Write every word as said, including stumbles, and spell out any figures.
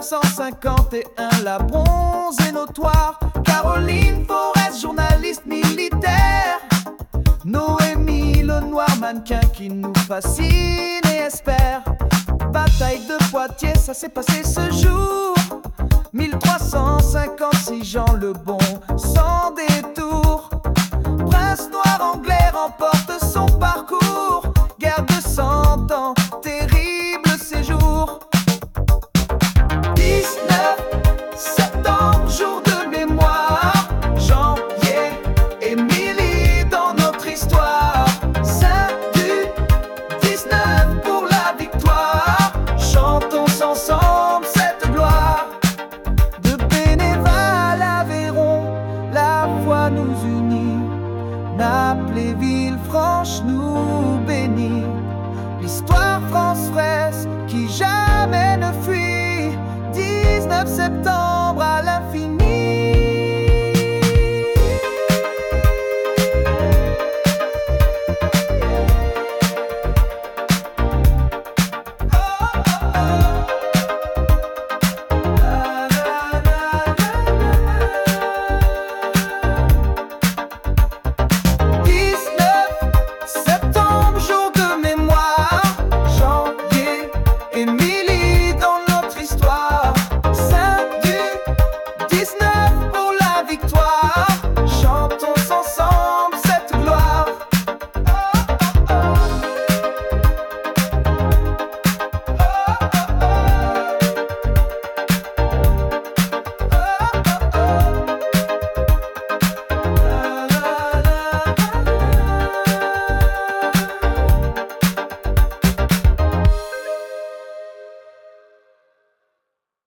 cent cinquante et un, la bronze est notoire. Caroline Forest, journaliste militaire. Noémie, le noir mannequin qui nous fascine et espère. Bataille de Poitiers, ça s'est passé ce jour. mille trois cent cinquante-six, Jean le Bon, sans détour. Prince noir anglais remporte son parcours. Guerre de cent ans, terrible séjour. dix-neuf septembre, jour de mémoire. Jean, Pierre, Émilie dans notre histoire. Saint du dix-neuf pour la victoire. Chantons ensemble cette gloire. De Bénéval à Aveyron, la foi nous unit. Naples et Villefranche nous bénit. L'histoire France-Fraise qui jamais ne fuit. dix-neuf septembre